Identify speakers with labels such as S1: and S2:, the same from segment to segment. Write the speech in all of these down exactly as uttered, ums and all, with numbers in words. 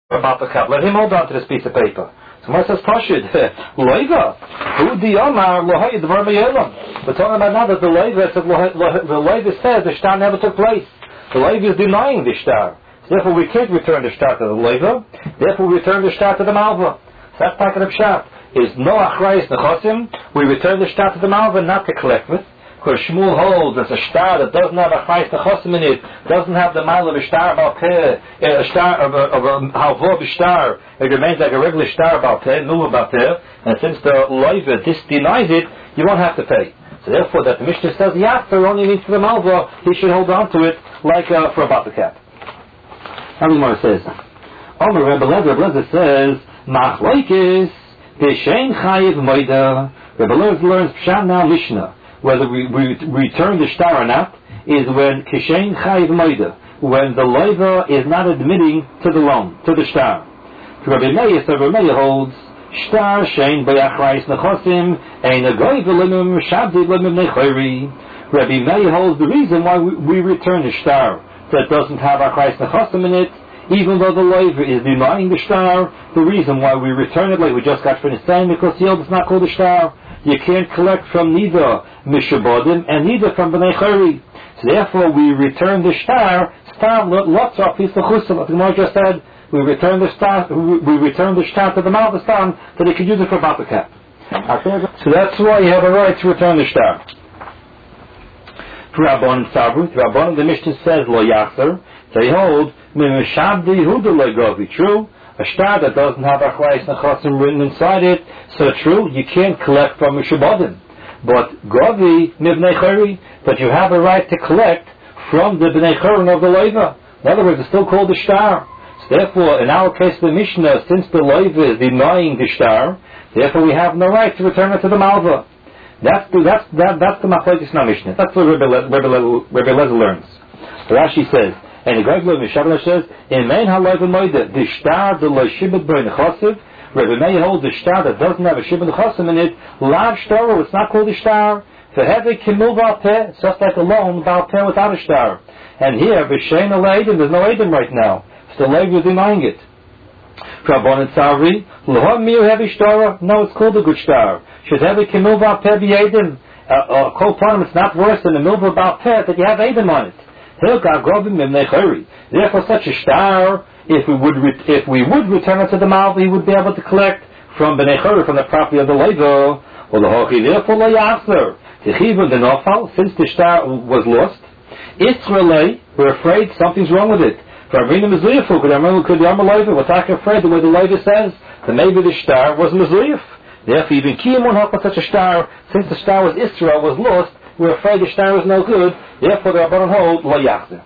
S1: about the cup. Let him hold on to this piece of paper. So Gemara says, Pashid, Loiva, who the Omar, Lohai, Dvar Me'elam. We're talking about now that the Loiva, the Loiva says the shtar never took place. The Loiva is denying the shtar. So therefore we can't return the shtar to the Loiva. Therefore we return the shtar to the Malva. So that's part of the pshat. Is no achrayis nechosim, we return the shtar to the Malva not to collect with. Because Shmuel holds it's a shtar that doesn't have a achrayis nechosim in it, doesn't have the mile of a shtar about peh, a shtar of a, of a halvo b'shtar, it remains like a regular shtar about peh, nu about peh, and since the loiva dis denies it, you won't have to pay. So therefore that the Mishnah says yafter only means for the Malva, he should hold on to it like uh, for a bottle cap. How many more says? Omer Rebbe Lezer, Rebbe Lezer says, Machlokes B'Shein Chayiv Moida. Rebbe Lezer learns Pshat now Mishnah. Whether we, we return the shtar or not is when Kishein Chayiv Moida, when the loiva is not admitting to the loan, to the shtar. Rabbi Meir, so Rabbi Meir holds shtar shein b'achrayis nechosim ein agoy v'limim shabdi v'limim nechori. Rabbi Meir holds the reason why we, we return the shtar that doesn't have achrayis nechosim in it, even though the loiva is denying the shtar. The reason why we return it, like we just got finished saying, because the old is not called a shtar. You can't collect from neither mishabodim and neither from b'nei chori. So therefore, we return the shtar. Stam lots of piece of chusel. Like the Gemara just said, we return the shtar. We return the shtar to the mouth of stam so they could use it for bottle cap. So that's why you have a right to return the shtar. For Rabban Sabru, Rabban the Mishnah says lo yachzer. They hold mimishabdi huda lo govi. True. A shtar that doesn't have achrayis nechosim written inside it, so true, you can't collect from a shabodim. But govi mibnei chori, but you have a right to collect from the bnei chorin of the loiva. In other words, it's still called the shtar. So therefore, in our case, the Mishnah, since the loiva is denying the shtar, therefore we have no right to return it to the malva. That's the that's that, that's the machlokes na Mishnah. That's what Rebbe Lezer learns. Rashi says. And the Great Lord Mishabla says, in main halav moida, the shtar the lo shibud b'nei nechosiv. Rebbe Meir holds the shtar that doesn't have a shibud nechosim in it. Lav shtar, it's not called a shtar. For heavy kimul bal peh, it's just like a loan bal peh without a shtar. And here, b'shein al edim, there's no edim right now. So the leg is denying it. For Rabban and Savri, l'hom mir heavy shtar, no, it's called a good shtar. Should heavy kimul bal peh be edim. A kol panim, it's not worse than the milva bal peh that you have edim on it. Therefore, such a shtar, if we would re- if we would return it to the malva, he would be able to collect from bnei chori, from the property of the loiva. Or the hochi, therefore, lo yachzer. Techivun the nofal, since the shtar was lost, Israelay, we're afraid something's wrong with it. For Avinu Mezuyafuk, we're talking afraid the way the loiva says that maybe the shtar was Mezuyaf. Therefore, even kiyum won't help with such a shtar, since the shtar was Israel, was lost. We're afraid the shtar is no good, therefore the Rabbanan hold lo yachzer.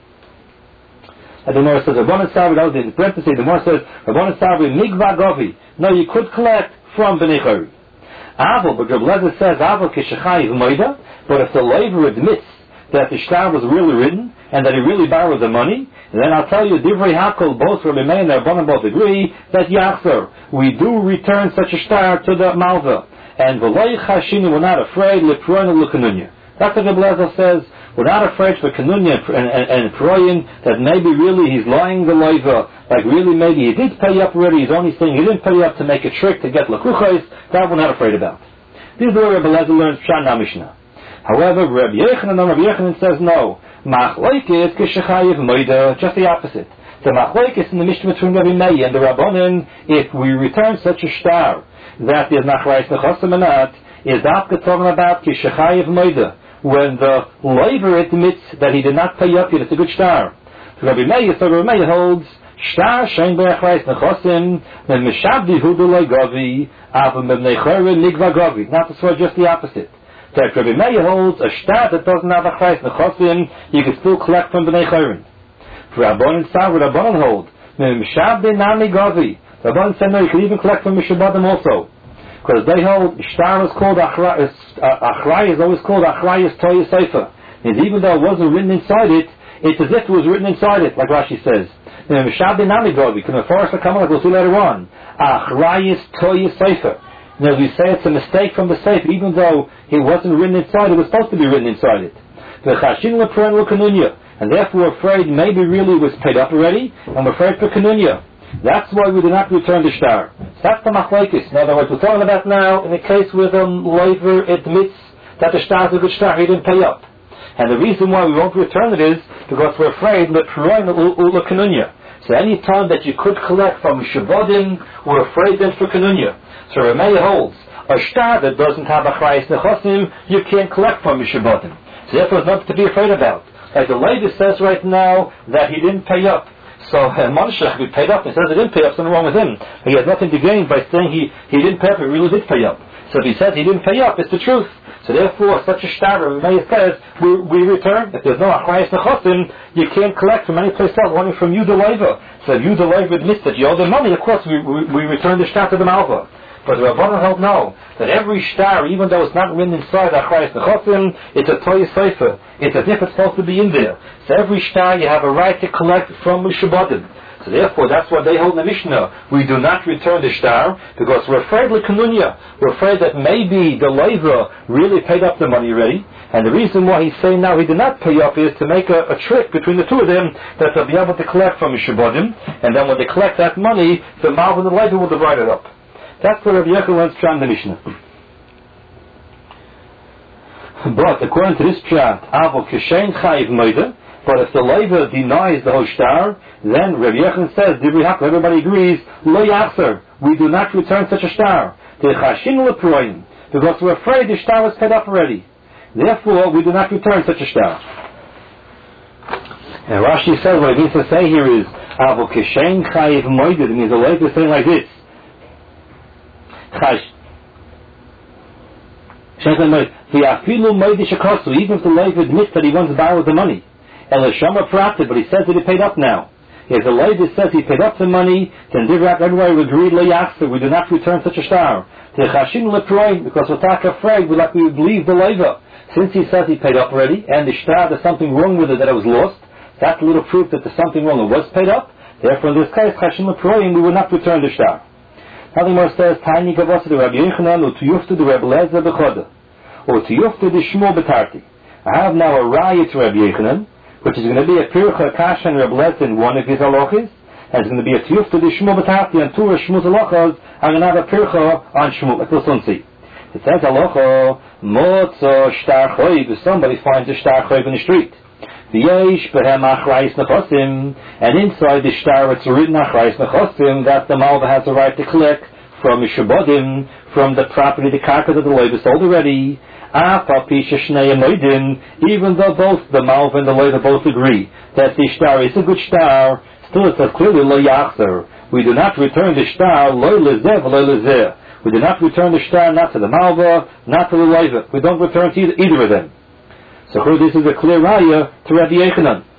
S1: And the Gemara says, Rabbanan Sabri, that was in parentheses, the Gemara says, Rabbanan Sabri, migva govi. No, you could collect from b'nei chori. Aval, but Rabbi Lezer says, Aval kishachayiv moida, but if the loiva admits that the shtar was really written, and that he really borrowed the money, then I'll tell you, divrei hakol, both Rabbi Meir and Rabbanan both agree, that yachzer, we do return such a shtar to the malva. And v'lo yichashinu, we're not afraid, leproinu l'kanunya. That's what Rabbi Lezer says. We're not afraid for Kanunya and, and, and Proyin that maybe really he's lying the loiva, like really maybe he did pay up already, he's only saying he didn't pay up to make a trick to get lakuchos. That we're not afraid about. This is the way Rabbi Lezer learns Pshat Mishnah. However, Rabbi Yechanan, Rabbi Yechanan says no. Machlokes kishachayiv moida, just the opposite. The machlokes in the Mishnah between Rabbi Meir and the Rabbanan, if we return such a shtar that there's nachrayis nechosim or not, is that talking about kishachayiv moida, when the loiva admits that he did not pay up yet, it's a good shtar. So Rabbi Meir, so Rabbi Meir holds shtar shein b'achrayis nechosim then mishabdi hudu lo govi avim b'nei chori nigva govi. Not the sword, just the opposite. That Rabbi Meir holds a shtar that doesn't have achrayis nechosim, you can still collect from b'nei chorin. For Rabbanan Savri, Rabbanan hold mishabdi nami govi. Rabbanan said no, you can even collect from mishabodim also. Because they hold shtar is called achrayis, achrayis is always called achrayis toya sefer. And even though it wasn't written inside it, it's as if it was written inside it, like Rashi says. Mishabdi nami govi. Can the forest come on? We'll see later on. Achrayis toya sefer. Now we say it's a mistake from the sefer, even though it wasn't written inside, it was supposed to be written inside it. And therefore we're afraid maybe really it was paid up already, and we're afraid for kanunya. That's why we do not return the shtar. That's the machlokes. In other words, we're talking about now in a case where the loiver admits that the shtar is a good shtar, he didn't pay up. And the reason why we won't return it is because we're afraid le'proin u'le'kanunya. So any time that you could collect from Shabbodim, we're afraid then for kanunya. So Rameh holds a shtar that doesn't have a chrayis nechosim, you can't collect from Shabbodim. So therefore, there's nothing to be afraid about. Like the lady says right now that he didn't pay up. So uh, Moshe, he paid up. He says he didn't pay up. Something wrong with him. He has nothing to gain by saying he, he didn't pay up. He really did pay up. So if he says he didn't pay up, it's the truth. So therefore, such a shtar, Rameh says, we, we return. If there's no achrayis nechosim, you can't collect from any place else, only from you the loiver. So if you the loiver admits that you owe the money, of course we, we, we return the shtar to the malva. But the Rabbanan held no, that every shtar, even though it's not written inside achrayis nechosim, it's a toy sefer. It's as if it's supposed to be in there. So every shtar you have a right to collect from Shabbodim. So therefore, that's what they hold in the Mishnah. We do not return the shtar because we're afraid l'kanunya. We're afraid that maybe the loiver really paid up the money already. And the reason why he's saying now he did not pay up is to make a, a trick between the two of them that they'll be able to collect from Shabbodim. And then when they collect that money, the malv and the loiver will divide it up. That's what Rabbi Yechon learns from the Mishnah. But according to this pshat, Avo Kishen Chayiv Moida. But if the loiver denies the whole shtar, then Rabbi Yechon says, everybody agrees, Lo Yachzer, we do not return such a shtar. Because we're afraid the shtar was paid up already. Therefore, we do not return such a shtar. And Rashi says, what it means to say here is, Avo Kishen Chayiv Moida. It means the loiver is saying like this. Even if the loiver admits that he once borrowed the money, but he says that he paid up now. If the loiver says he paid up the money, then everybody will agree, we do not return such a shtar. Because we're not afraid, we're like we believe the loiver. Since he says he paid up already, and the shtar, there's something wrong with it that it was lost, that's a little proof that there's something wrong, it was paid up. Therefore, in this case, we will not return the shtar. Nothing more says, Tiny Gavosa the Rabbi Yochanan, or Tuyufta the Rabbi Lezer Bechoda, or Tuyufta the Shmuel Betarti. I have now a raya to Rabbi Yochanan, which is going to be a Pircha Kasha and Rabbi Lezer in one of his halachas, and it's going to be a Tuyufta the Shmuel Betarti, and two of Shmuel's halachas, I'm going to have a Pircha on Shmuel. Let's listen see. It says halacha, Motzo Shtar Choyv, if somebody finds a Shtar Choyv in the street. V'yesh behem achrayis nechosim, and inside the shtar it's written achrayis nechosim that the malva has the right to collect from Shabbodim, from the property, the karka that the loiva sold already. Afa pisha shnei moedin, even though both the malva and the loiva both agree that the shtar is a good shtar, still it says clearly lo yachzer. We do not return the shtar lo lezeh lo lezeh. We do not return the shtar not to the malva, not to the loiva. We don't return to either, either of them. So this is a clear raya to Rabbi Yochanan.